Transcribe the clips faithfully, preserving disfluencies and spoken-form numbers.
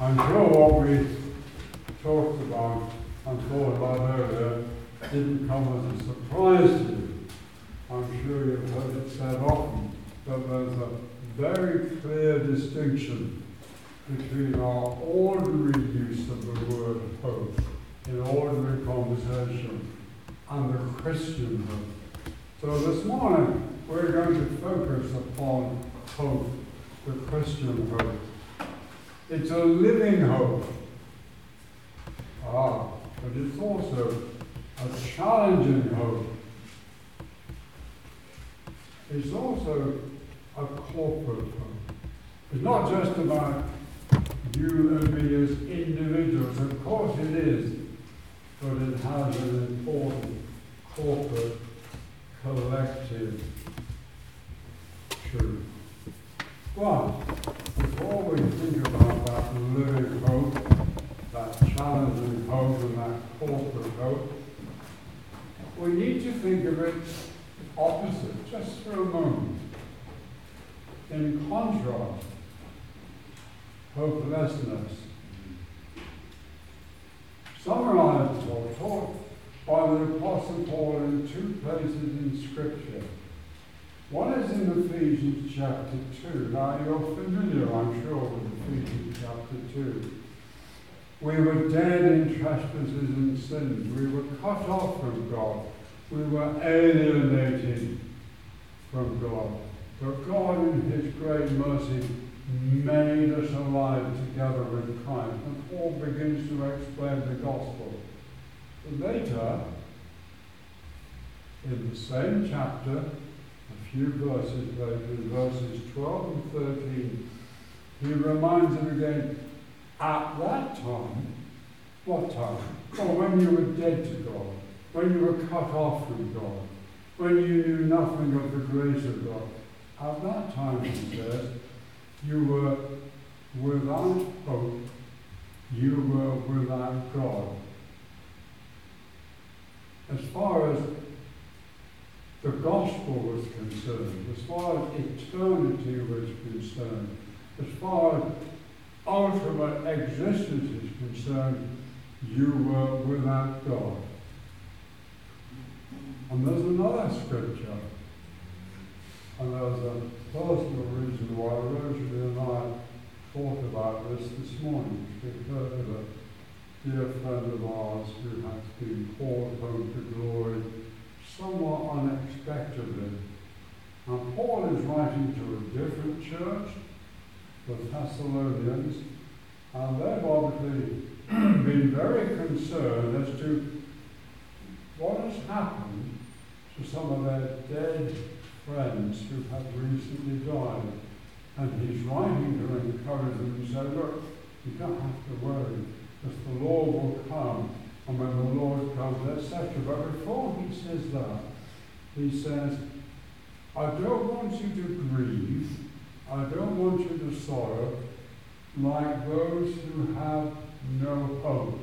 I'm sure what we talked about and thought about earlier didn't come as a surprise to you. I'm sure you've heard it said often, but there's a very clear distinction between our ordinary use of the word hope in ordinary conversation and the Christian hope. So this morning we're going to focus upon hope, the Christian hope. It's a living hope. Ah, but it's also a challenging hope. It's also a corporate hope. It's not just about you and me as individuals. Of course it is, but it has an important corporate, collective truth. But before we think about that living hope, that challenging hope and that corporate hope, we need to think of it opposite, just for a moment. In contrast, hopelessness. Summarized or taught by the Apostle Paul in two places in Scripture. One is in Ephesians chapter two. Now you're familiar, I'm sure, with Ephesians chapter two. We were dead in trespasses and sins. We were cut off from God. We were alienated from God. But God, in His great mercy, made us alive together with Christ. And Paul begins to explain the gospel. Later, in the same chapter, a few verses later, in verses twelve and thirteen, he reminds them again, at that time, what time? Well, when you were dead to God, when you were cut off from God, when you knew nothing of the grace of God. At that time, he says, you were without hope, you were without God. As far as the gospel was concerned, as far as eternity was concerned, as far as ultimate existence is concerned, you were without God. And there's another scripture, and there's a personal reason why Rosalie and I thought about this this morning. We've heard of a dear friend of ours who has been called home to glory somewhat unexpectedly. And Paul is writing to a different church, the Thessalonians, and they've obviously been very concerned as to what has happened to some of their dead friends who have recently died. And he's writing to encourage them and say, look, you don't have to worry, because the Lord will come, and when the Lord comes, et cetera. But before he says that, he says, I don't want you to grieve, I don't want you to sorrow like those who have no hope.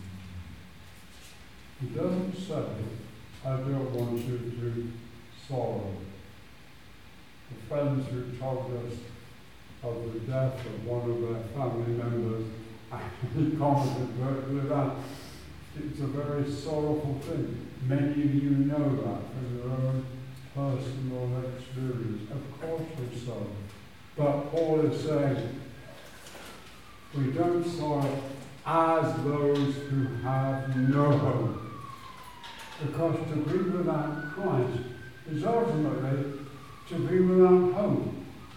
He doesn't say, I don't want you to sorrow. The friends who told us of the death of one of their family members actually commented virtually that it's a very sorrowful thing. Many of you know that from your own personal experience. Of course we sorrow. But Paul is saying, we don't sorrow as those who have no hope. Because to be without Christ is ultimately to be without hope.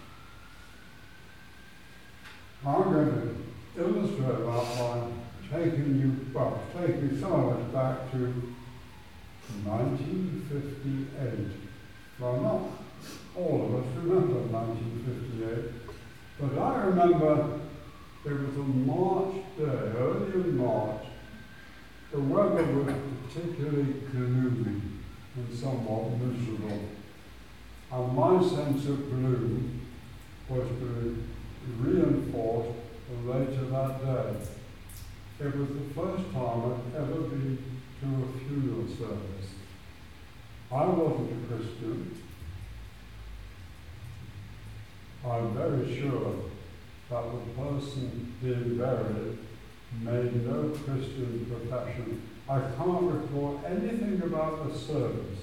I'm going to illustrate that by taking you, well, taking some of us back to nineteen fifty-eight. Well, not all of us remember nineteen fifty-eight, but I remember it was a March day, early in March. The weather was particularly gloomy and somewhat miserable. And my sense of gloom was to be reinforced later that day. It was the first time I'd ever been to a funeral service. I wasn't a Christian. I'm very sure that the person being buried made no Christian profession. I can't recall anything about the service,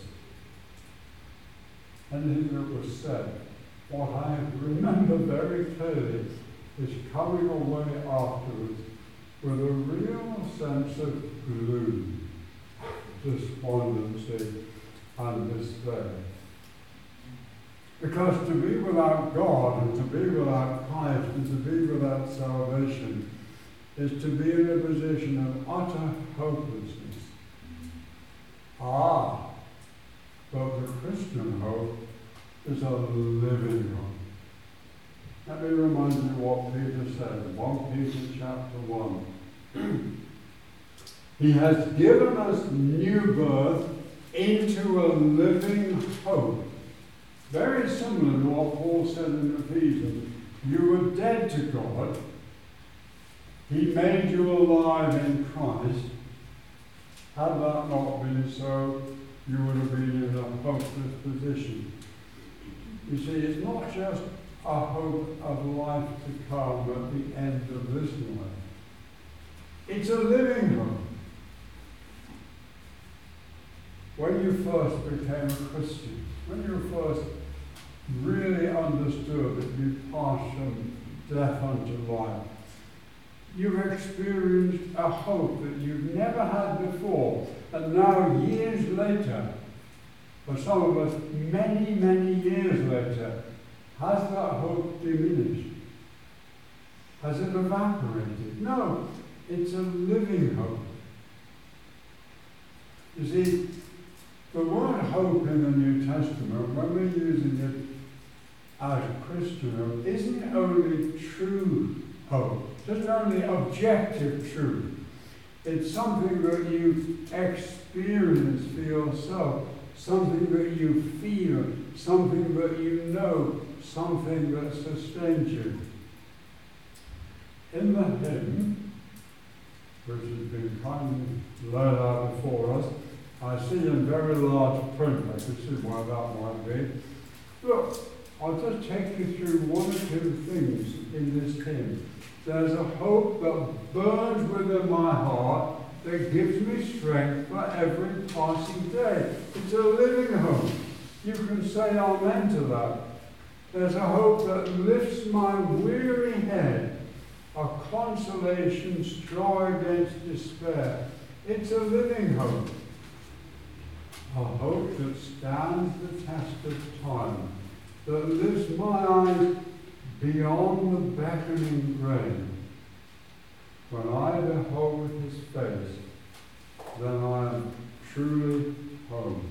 anything that was said. What I remember very clearly is coming away afterwards with a real sense of gloom, despondency, and despair. Because to be without God and to be without Christ and to be without salvation is to be in a position of utter hopelessness. Ah, but the Christian hope is a living hope. Let me remind you what Peter said, First Peter chapter one. He has given us new birth into a living hope. Very similar to what Paul said in Ephesians. You were dead to God. He made you alive in Christ. Had that not been so, you would have been in a hopeless position. You see, it's not just a hope of life to come at the end of this life. It's a living hope. When you first became a Christian, when you first really understood that you passed from death unto life, you've experienced a hope that you've never had before. And now, years later, for some of us, many, many years later, has that hope diminished? Has it evaporated? No, it's a living hope. You see, the word hope in the New Testament, when we're using it as Christian hope, isn't only true hope, just only objective truth. It's something that you experience for yourself, something that you feel, something that you know, something that sustains you. In the hymn, which has been kindly laid out before us, I see in very large print, I can see why that might be. Look, I'll just take you through one or two things in this hymn. There's a hope that burns within my heart that gives me strength for every passing day. It's a living hope. You can say amen to that. There's a hope that lifts my weary head, a consolation strong against despair. It's a living hope. A hope that stands the test of time, that lifts my eyes beyond the beckoning grave. When I behold his face, then I am truly home.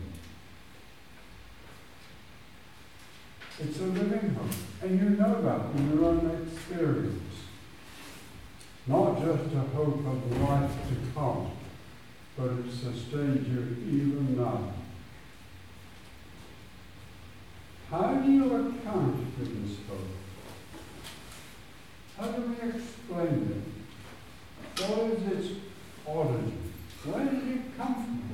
It's a living hope, and you know that in your own experience. Not just a hope of life to come, but it sustains you even now. How do you account for this hope? How do we explain it? What is its origin? Where did it come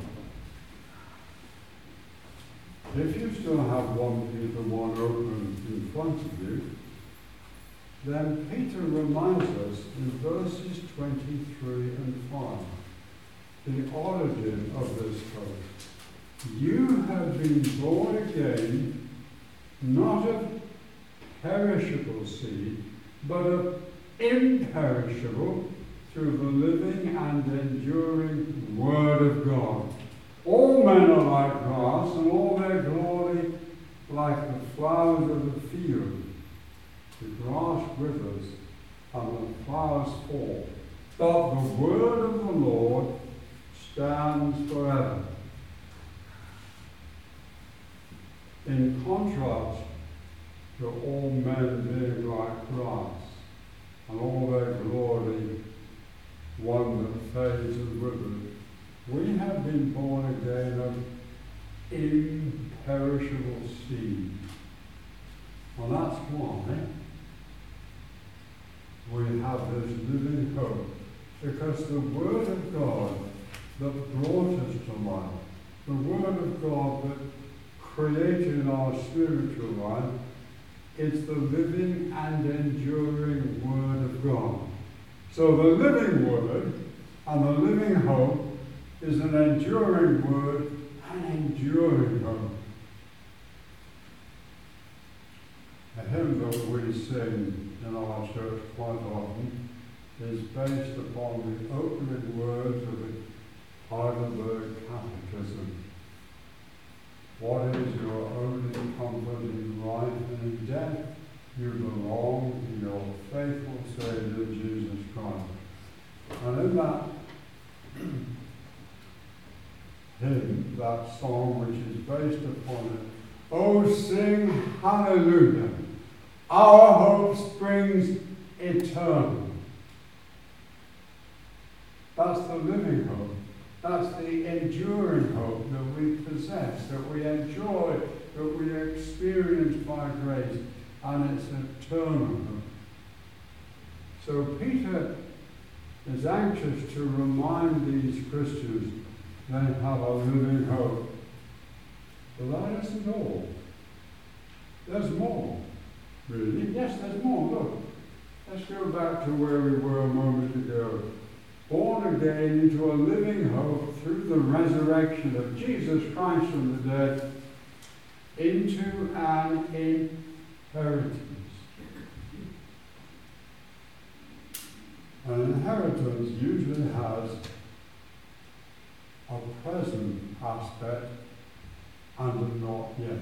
from? If you still have First Peter one open in front of you, then Peter reminds us in verses twenty-three and five the origin of this hope. You have been born again, not of perishable seed, but of imperishable, through the living and enduring Word of God. All men are like grass, and all their glory like the flowers of the field. The grass withers, and the flowers fall, but the word of the Lord stands forever. In contrast to all men being like grass, and all their glory one that fades and withers, we have been born again of imperishable seed. Well, that's why we have this living hope, because the Word of God that brought us to life, the Word of God that created our spiritual life, It's the living and enduring Word of God. So the living Word and the living hope is an enduring Word and enduring hope. A hymn that we sing in our church quite often is based upon the opening words of the Heidelberg Catechism. What is your only comfort in life and in death? You belong to your faithful Saviour, Jesus Christ. And in that hymn, that song which is based upon it, oh, sing hallelujah, our hope springs eternal. That's the living hope. That's the enduring hope that we possess, that we enjoy, that we experience by grace, and it's eternal hope. So Peter is anxious to remind these Christians they have a living hope. But that isn't all. There's more, really. Yes, there's more. Look, let's go back to where we were a moment ago. Born again into a living hope through the resurrection of Jesus Christ from the dead into an inheritance. An inheritance usually has a present aspect and a not yet.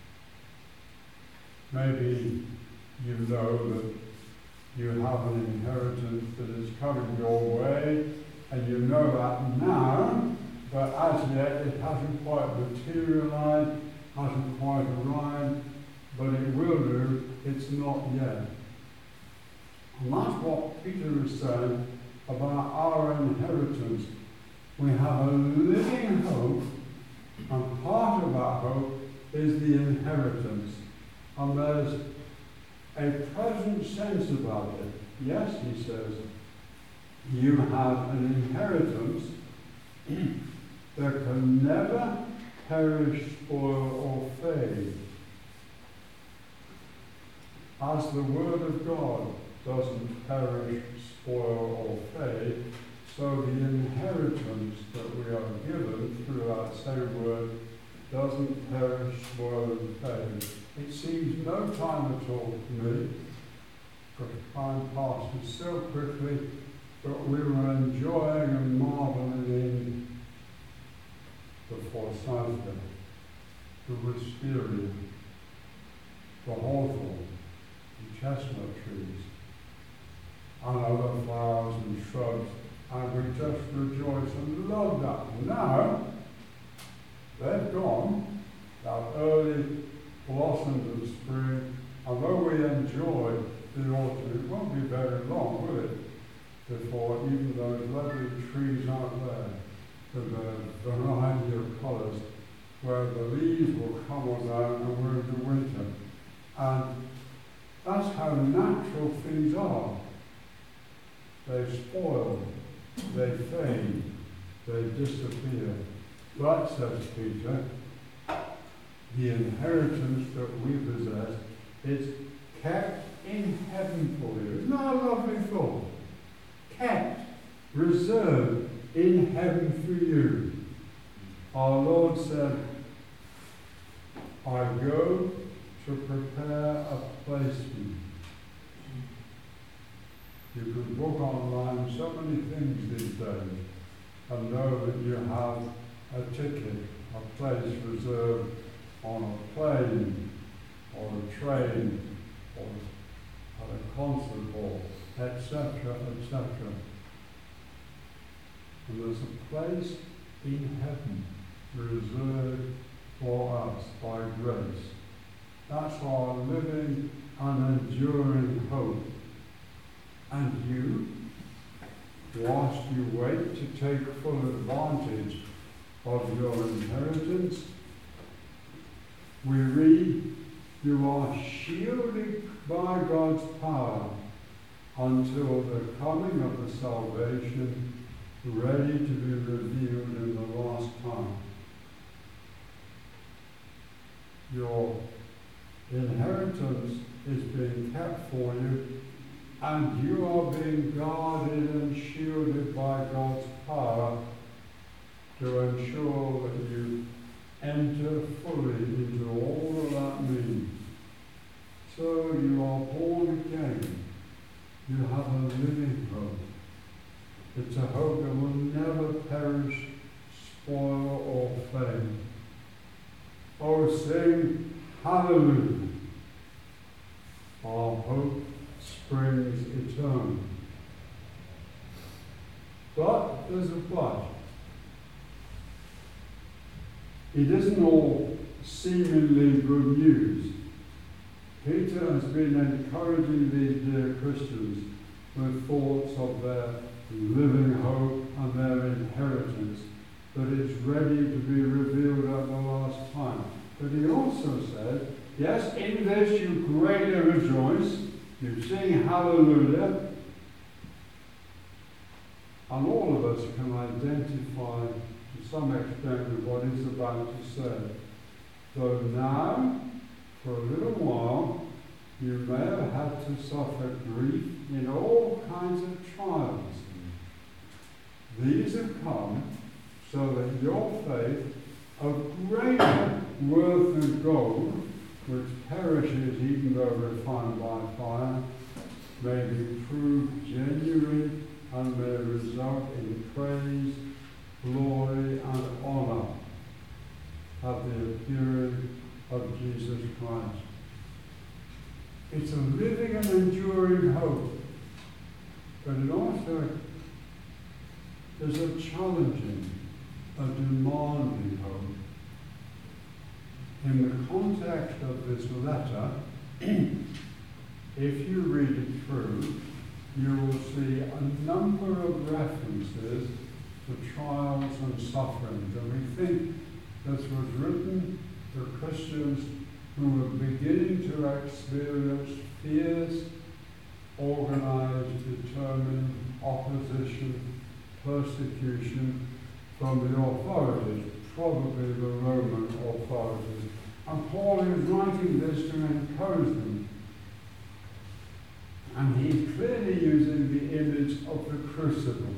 Maybe you know that you have an inheritance that is coming your way, and you know that now, but as yet it hasn't quite materialized, hasn't quite arrived, but it will do, it's not yet. And that's what Peter is saying about our inheritance. We have a living hope, and part of that hope is the inheritance. And there's a present sense about it. Yes, he says, you have an inheritance that can never perish, spoil, or fade. As the Word of God doesn't perish, spoil, or fade, so the inheritance that we are given through that same Word doesn't perish, spoil, and fade. It seems no time at all to me, because time passes so quickly, but we were enjoying and marveling in the forsythia, the wisteria, the hawthorn, the chestnut trees, and other flowers and shrubs, and we just rejoiced and loved that. Now, they've gone, that early blossoms of spring, although we enjoy the autumn, it won't be very long, will it, before even those lovely trees out there, with a variety of colours, where the leaves will come down and we're in the winter. And that's how natural things are. They spoil, they fade, they disappear. But, says Peter, the inheritance that we possess is kept in heaven for you. Isn't that a lovely thought? Kept, reserved in heaven for you. Our Lord said, I go to prepare a place for you. You can book online so many things these days and know that you have a ticket, a place reserved on a plane or a train or at a concert hall, et cetera, et cetera. And there's a place in heaven reserved for us by grace. That's our living and enduring hope. And you, whilst you wait to take full advantage of your inheritance, we read, you are shielded by God's power until the coming of the salvation ready to be revealed in the last time. Your inheritance is being kept for you, and you are being guarded and shielded by God's power to ensure that you enter fully into all of that means. So you are born again. You have a living hope. It's a hope that will never perish, spoil, or fade. Oh, sing hallelujah. Our hope springs eternal. But there's a but. It isn't all seemingly good news. Peter has been encouraging these dear Christians with thoughts of their living hope and their inheritance that is ready to be revealed at the last time. But he also said, yes, in this you greatly rejoice, you sing hallelujah, and all of us can identify to some extent with what he's about to say. Though now, for a little while, you may have had to suffer grief in all kinds of trials. These have come so that your faith, of greater worth than gold, which perishes even though refined by fire, may be proved genuine and may result in praise, glory, and honour at the appearing of Jesus Christ. It's a living and enduring hope, but it also is a challenging, a demanding hope. In the context of this letter, if you read it through, you will see a number of references to trials and sufferings. And we think this was written to Christians who were beginning to experience fierce, organized, determined opposition, persecution from the authorities, probably the Roman authorities. And Paul is writing this to encourage them. And he's clearly using the image of the crucible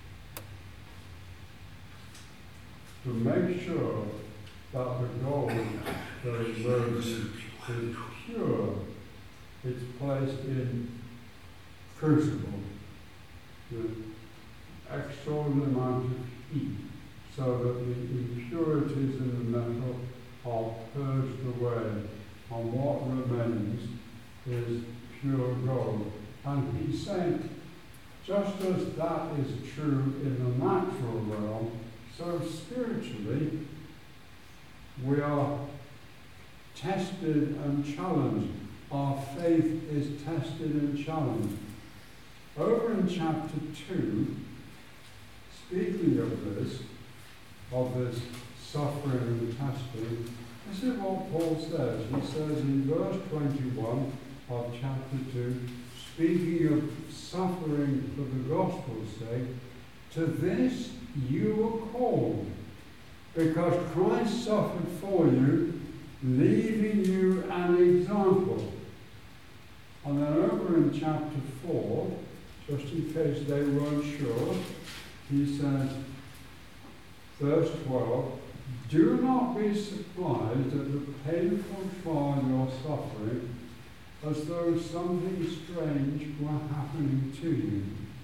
to make sure that the gold that is burning is pure. It's placed in crucible with extraordinary amount of heat so that the impurities in the metal are purged away, and what remains is pure gold. And he's saying, just as that is true in the natural realm, so spiritually we are tested and challenged. Our faith is tested and challenged. Over in chapter two, speaking of this, of this suffering and testing, this is what Paul says. He says in verse twenty-one of chapter two, speaking of suffering for the gospel's sake, to this you were called, because Christ suffered for you, leaving you an example. And then over in chapter four, just in case they weren't sure, he says, verse twelve, do not be surprised at the painful trial you're suffering, as though something strange were happening to you.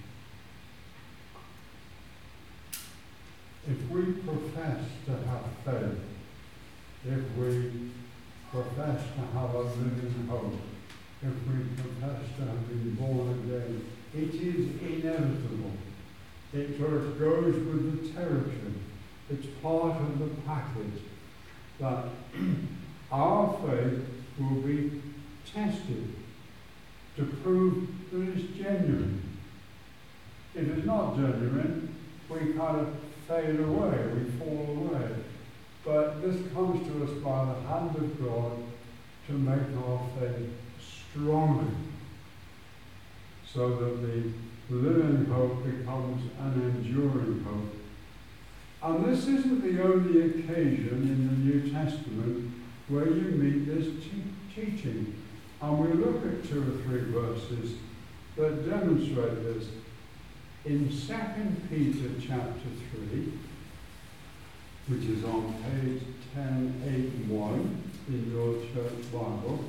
If we profess to have faith, if we profess to have a living hope, if we profess to have been born again, it is inevitable. It just goes with the territory. It's part of the package that our faith will be tested to prove that it's genuine. If it's not genuine, we kind of fade away, we fall away. But this comes to us by the hand of God to make our faith stronger, so that the living hope becomes an enduring hope. And this isn't the only occasion in the New Testament where you meet this t- teaching. And we look at two or three verses that demonstrate this. In Second Peter chapter three, which is on page ten eighty-one in your church Bible,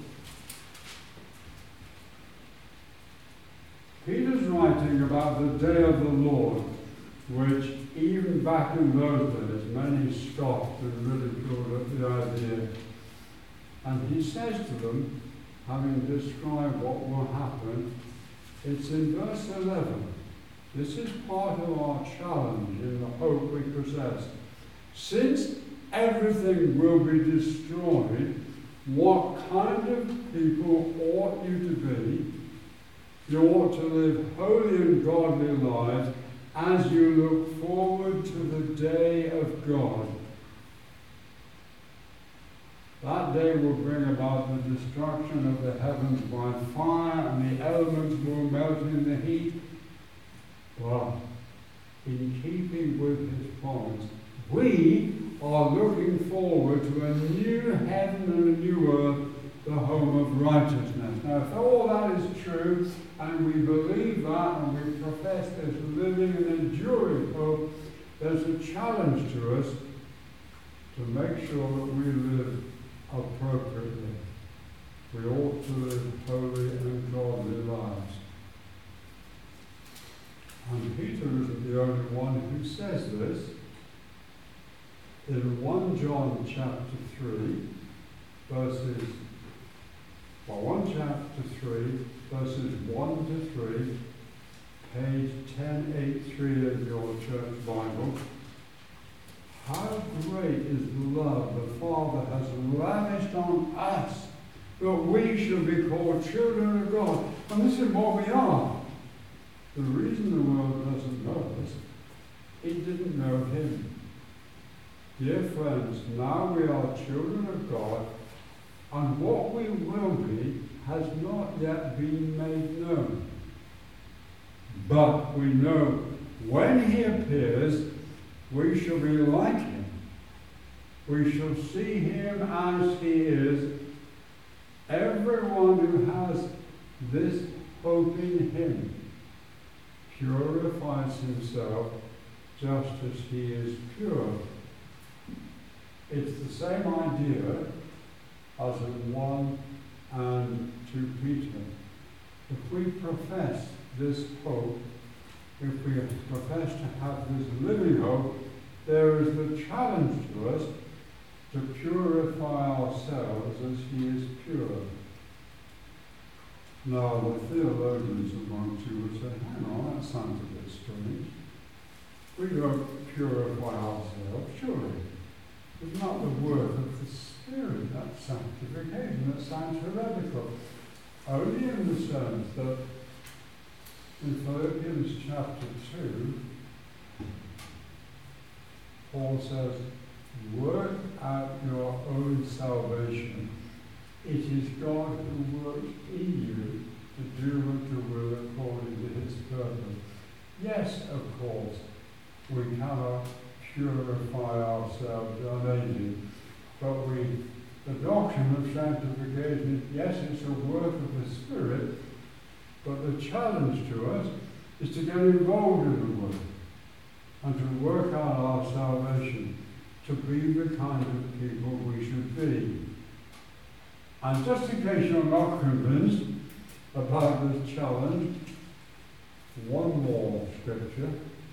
Peter's writing about the day of the Lord, which even back in those days many scoffed and ridiculed at the idea. And he says to them, having described what will happen, it's in verse eleven. This is part of our challenge in the hope we possess. Since everything will be destroyed, what kind of people ought you to be? You ought to live holy and godly lives as you look forward to the day of God. That day will bring about the destruction of the heavens by fire, and the elements will melt in the heat. But in keeping with his promise, we are looking forward to a new heaven and a new earth, the home of righteousness. Now, if all that is true, and we believe that, and we profess this living and enduring hope, there's a challenge to us to make sure that we live appropriately. We ought to live holy and godly lives. And Peter isn't the only one who says this. In First John chapter three, verses, well, First chapter three, verses one to three, page ten eighty-three of your church Bible. How great is the love the Father has lavished on us, that we should be called children of God. And this is what we are. The reason the world doesn't know us, it didn't know him. Dear friends, now we are children of God, and what we will be has not yet been made known. But we know when he appears, we shall be like him. We shall see him as he is. Everyone who has this hope in him purifies himself just as he is pure. It's the same idea as in one and two Peter. If we profess this hope, if we profess to have this living hope, there is the challenge to us to purify ourselves as he is pure. Now, the theologians amongst you would say, hang on, that sounds a bit strange. We don't purify ourselves, surely. It's not the work of the Spirit, that sanctification. That sounds heretical. Only in the sense that in Philippians chapter two, Paul says, work out your own salvation. It is God who works in you to do and to will according to his purpose. Yes, of course, we cannot purify ourselves unaided, but we, the doctrine of sanctification, yes, it's a work of the Spirit, but the challenge to us is to get involved in the work and to work out our salvation, to be the kind of people we should be. And just in case you're not convinced about this challenge, one more scripture.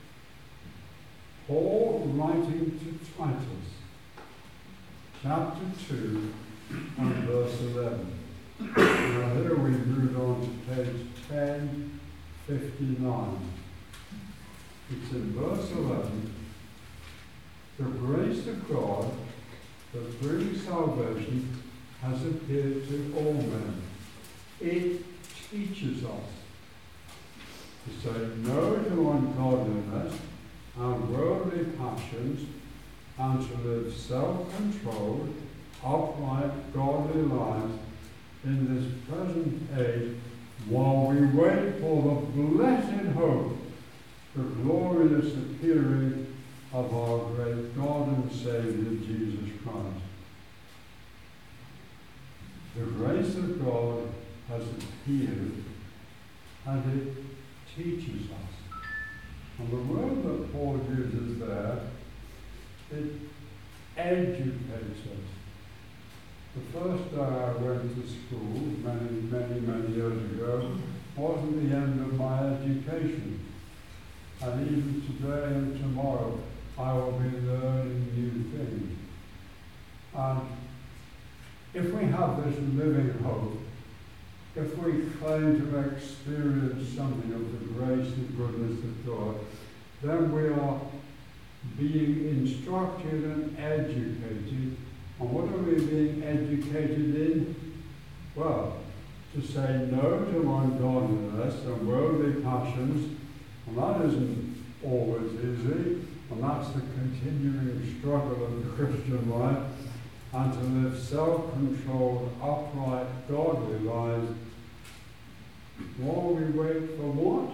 Paul writing to Titus, chapter two and verse eleven. Now here we move on to page ten fifty-nine. It's in verse eleven. The grace of God that brings salvation has appeared to all men. It teaches us to say no to ungodliness and worldly passions, and to live self-controlled, upright, godly lives in this present age, while we wait for the blessed hope, the glorious appearing of our great God and Savior, Jesus Christ. The grace of God has appeared and it teaches us. And the word that Paul uses there, it educates us. The first day I went to school, many, many, many years ago, wasn't the end of my education. And even today and tomorrow, I will be learning new things. And if we have this living hope, if we claim to experience something of the grace and goodness of God, then we are being instructed and educated. And what are we being educated in? Well, to say no to ungodliness and worldly passions, and that isn't always easy, and that's the continuing struggle of the Christian life, and to live self-controlled, upright, godly lives, while we wait for what?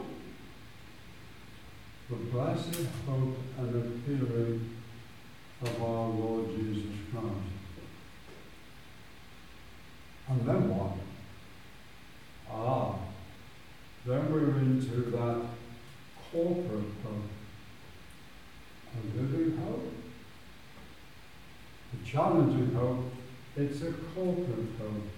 The blessed hope and appearing of our Lord Jesus Christ. And then what? Ah, then we're into that corporate hope, a living hope. A challenging hope, it's a corporate hope.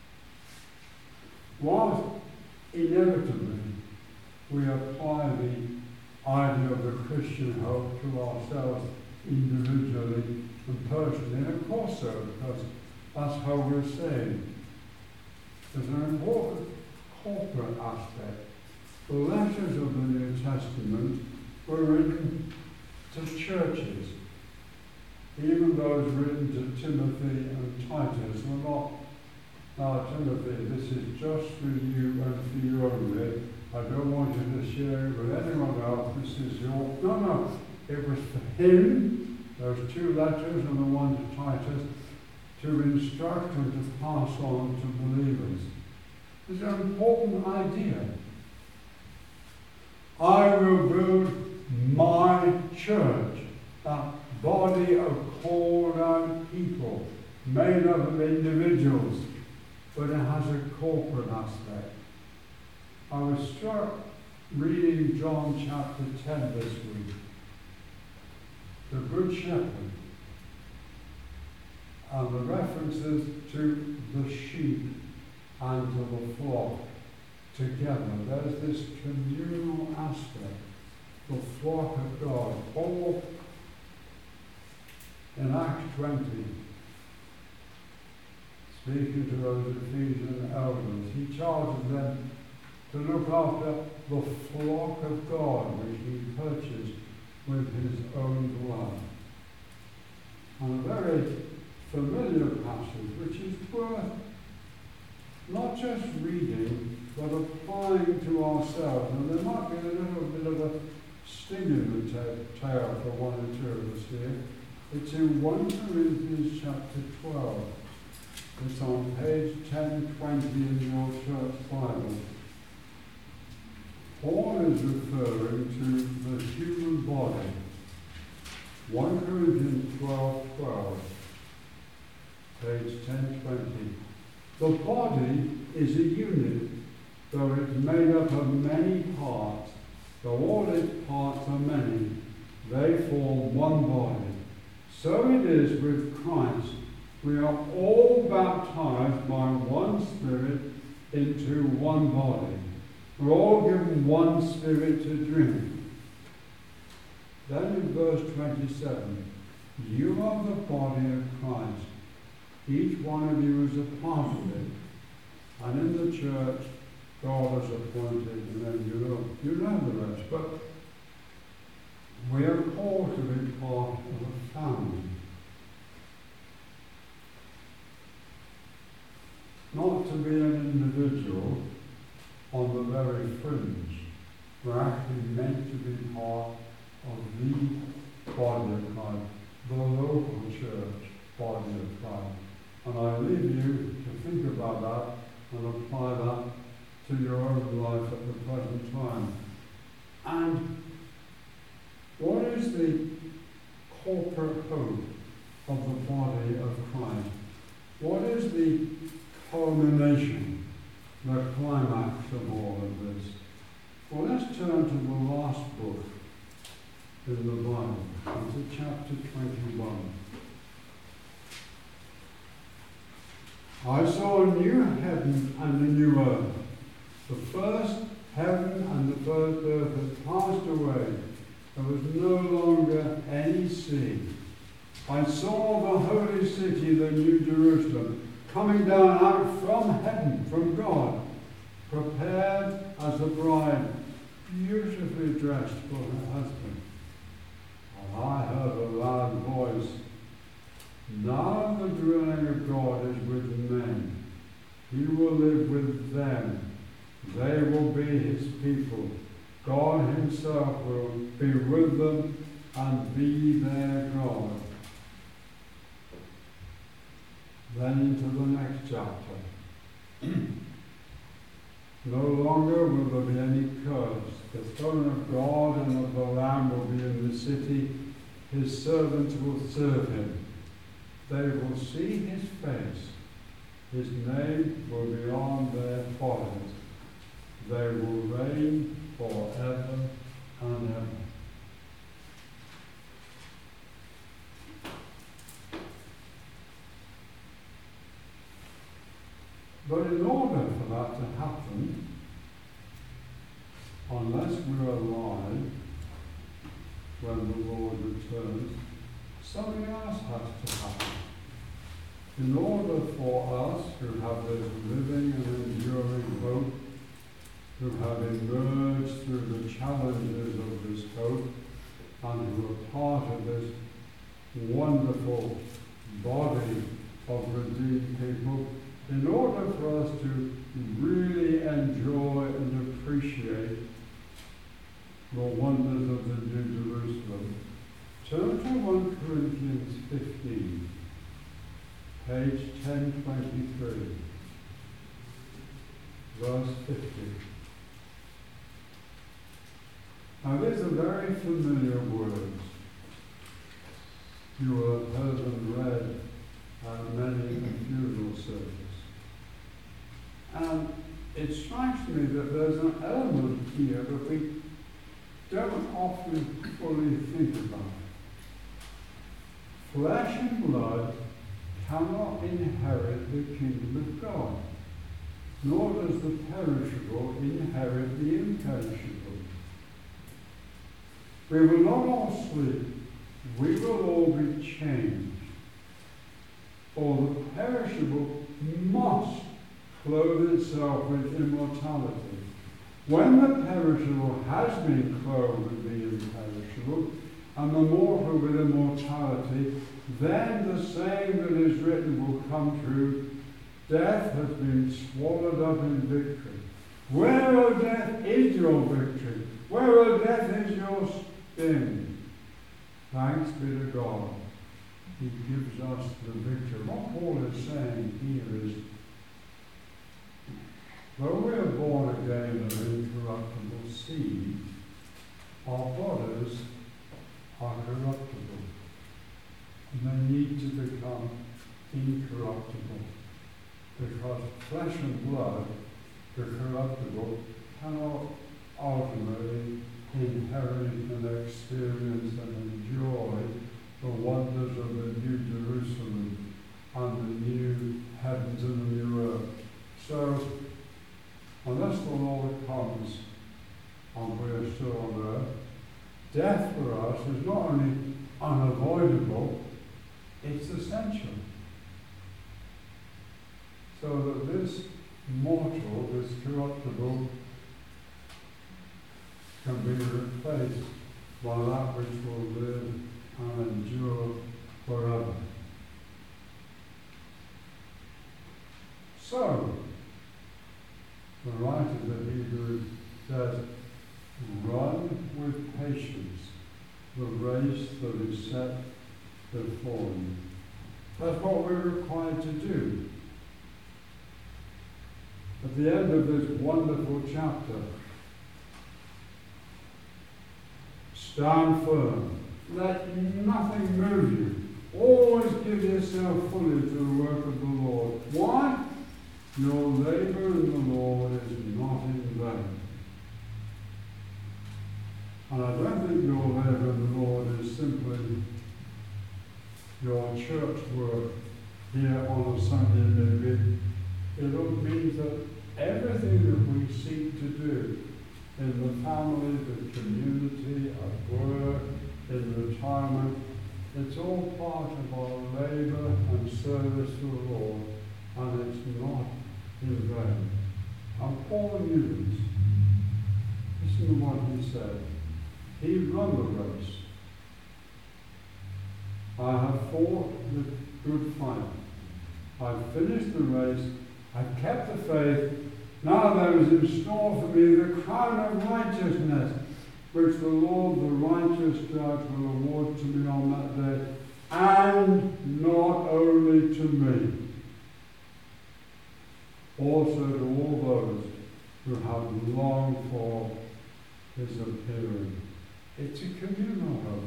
Whilst inevitably we apply the idea of the Christian hope to ourselves individually and personally, and of course so, because that's how we're saved. There's an important corporate aspect. The letters of the New Testament were written to churches. Even those written to Timothy and Titus were not, now Timothy, this is just for you and for you only. I don't want you to share it with anyone else. This is your, no, no. It was for him, those two letters and the one to Titus, to instruct and to pass on to believers. It's an important idea. I will build my church, that body of called out people, made up of individuals, but it has a corporate aspect. I was struck reading John chapter ten this week. The Good Shepherd, and the references to the sheep and to the flock together. There's this communal aspect, the flock of God. All in Acts twenty, speaking to those Ephesian elders, he charges them to look after the flock of God which he purchased with his own blood. And a very familiar passage which is worth not just reading, but applying to ourselves. And there might be a little bit of a sting in the ta- tail for one or two of us here. It's in First Corinthians chapter twelve. It's on page ten twenty in your church Bible. Paul is referring to the human body. First Corinthians twelve twelve, page ten twenty. The body is a unit, though it's made up of many parts. Though all its parts are many, they form one body. So it is with Christ. We are all baptized by one Spirit into one body. We're all given one Spirit to drink. Then in verse twenty-seven, you are the body of Christ. Each one of you is a part of it. And in the church, God has appointed, and then you know, you know the rest. But we are called to be part of a family. Not to be an individual on the very fringe. We're actually meant to be part of the body of Christ, the local church body of Christ. And I leave you to think about that and apply that to your own life at the present time. And what is the corporate hope of the body of Christ? What is the culmination, the climax of all of this. Well, let's turn to the last book in the Bible, to chapter twenty-one. I saw a new heaven and a new earth. The first heaven and the first earth had passed away. There was no longer any sea. I saw the holy city, the New Jerusalem, coming down out from heaven, from God, prepared as a bride, beautifully dressed for her husband. And I heard a loud voice, now the dwelling of God is with men. He will live with them. They will be his people. God himself will be with them and be their God. Then into the next chapter. No longer will there be any curse. The throne of God and of the Lamb will be in the city. His servants will serve him. They will see his face. His name will be on their foreheads. They will reign forever and ever. But in order for that to happen, unless we're alive when the Lord returns, something else has to happen. In order for us who have this living and enduring hope, who have emerged through the challenges of this hope, and who are part of this wonderful body of redeemed people, in order for us to really enjoy and appreciate the wonders of the New Jerusalem, turn to First Corinthians fifteen, page ten twenty-three, verse fifty. Now these are very familiar words. You will have heard them read at many a funeral service. And it strikes me that there's an element here that we don't often fully think about. Flesh and blood cannot inherit the kingdom of God, nor does the perishable inherit the imperishable. We will not all sleep, we will all be changed. For the perishable must clothe itself with immortality. When the perishable has been clothed with the imperishable, and the mortal with immortality, then the saying that is written will come true, death has been swallowed up in victory. Where, O death, is your victory? Where, O death, is your sting? Thanks be to God. He gives us the victory. What Paul is saying here is, though we are born again of incorruptible seed, our bodies are corruptible. And they need to become incorruptible. Because flesh and blood, the corruptible, cannot ultimately inherit and experience and enjoy the wonders of the New Jerusalem and the new heavens and the new earth. So, unless the Lord comes and we are still on earth, death for us is not only unavoidable, it's essential. So that this mortal, this corruptible, can be replaced by that which will live and endure forever. So, the writer of Hebrews says, run with patience the race that is set before you. That's what we're required to do. At the end of this wonderful chapter, stand firm. Let nothing move you. Always give yourself fully to the work of the Lord. Why? Your labour in the Lord is not in vain. And I don't think your labour in the Lord is simply your church work here on a Sunday maybe. It means that everything that we seek to do in the family, the community, at work, in retirement, it's all part of our labour and service to the Lord, and it's not in vain. And Paul knew this. Listen to what he said. He run the race. I have fought the good fight. I've finished the race. I've kept the faith. Now there is in store for me the crown of righteousness, which the Lord, the righteous judge, will award to me on that day, and not only to me, also to all those who have longed for his appearing. It's a communal hope.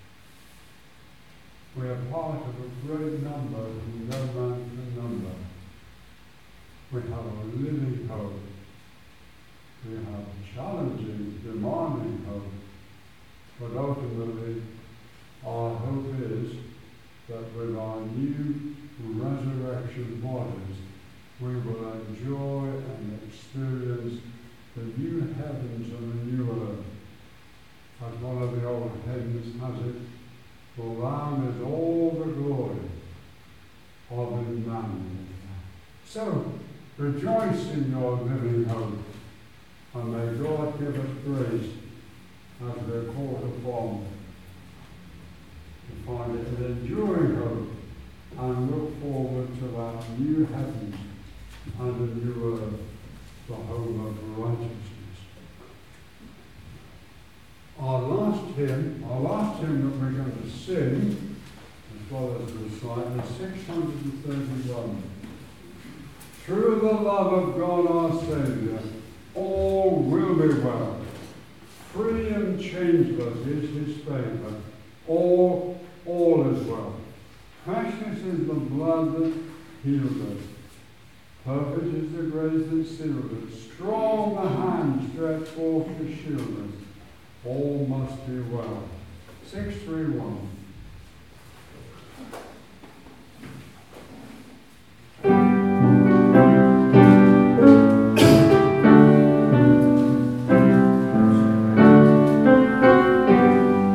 We are part of a great number who no man can number. We have a living hope. We have challenging, demanding hope. But ultimately, our hope is that with our new resurrection bodies, we will enjoy and experience the new heavens and the new earth. As one of the old hymns has it, the Lamb is all the glory of Emmanuel. So, rejoice in your living hope, and may God give us grace as we're called upon to find it an enduring hope and look forward to that new heavens and a new earth, the home of righteousness. Our last hymn, our last hymn that we're going to sing, as well as the slide, is six hundred thirty-one. Through the love of God our Saviour, all will be well. Free and changeless is his favour. All, all is well. Precious is the blood that healed us. Perfect is the grace that sealed us. Strong the hand stretched forth to shield us. All must be well. six three one.